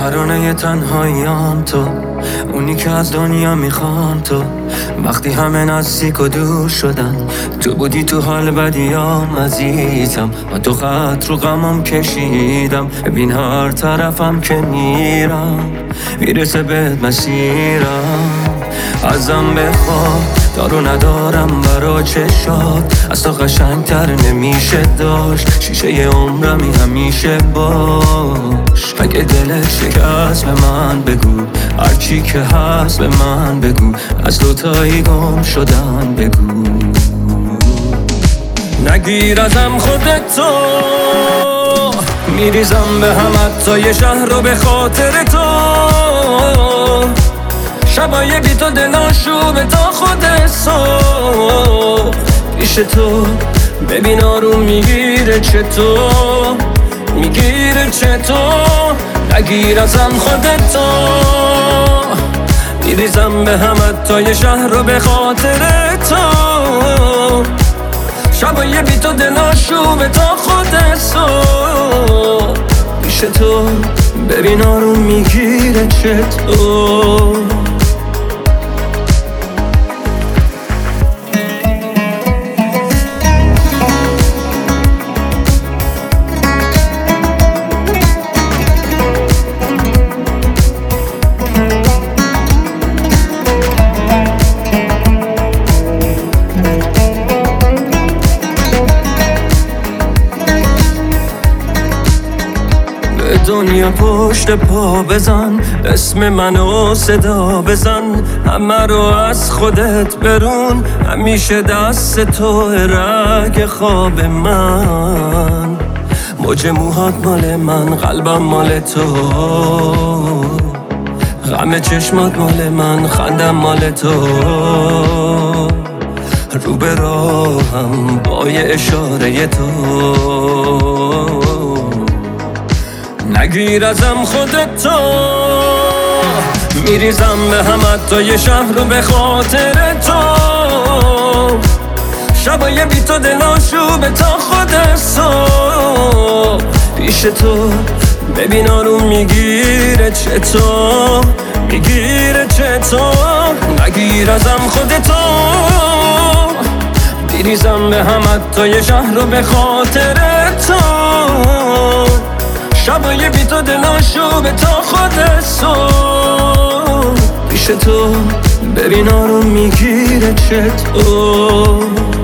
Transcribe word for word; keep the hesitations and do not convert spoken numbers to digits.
ترانه تنهاییام تو، اونی که از دنیا میخوام تو. وقتی همه نزدیک و دور شدن، تو بودی تو حال بدیام عزیزم. و تو خط رو غمم کشیدم، ببین هر طرفم که میرم میرسه بهت مسیرم. ازم بخواه دارو ندارم برا چشات، از تو قشنگتر نمیشه داشت. شیشه عمرمی همیشه باش. اگه دلت شکست به من بگو، هرچی که هست به من بگو، از دوتایی گم شدن بگو. نگیر ازم خودتو، میریزم به هم حتی یه شهر رو به خاطر تو. شبای بی تو دلاشوبه تا خود صبح پیش تو. ببین آروم میگیره چطور، میگیره چطور. نگیر ازم خودتو، میریزم به هم حتی یه شهر رو به خاطر تو. شبای بی تو دلاشوبه تا خود صبح پیش تو. ببین آروم میگیره چطور. دنیا پشت پا بزن، اسم منو صدا بزن. همه رو از خودت برون، همیشه دست تو رگ خواب من. موج موهات مال من، قلبم مال تو. غم چشمات مال من، خندم مال تو. رو به راهم با یه اشاره تو. نگیر ازم خودتو، میریزم به هم حتی یه شهر رو به خاطر تو. شبای بی تو دلاشوبه تا خود صبح پیش تو. ببین آروم میگیره چطور، میگیره چطور. نگیر ازم خودتو، میریزم به هم حتی یه شهر رو به خاطر تو. شبای بی تو دلاشوبه تا خود صبح پیش تو. ببین آروم میگیره چطور.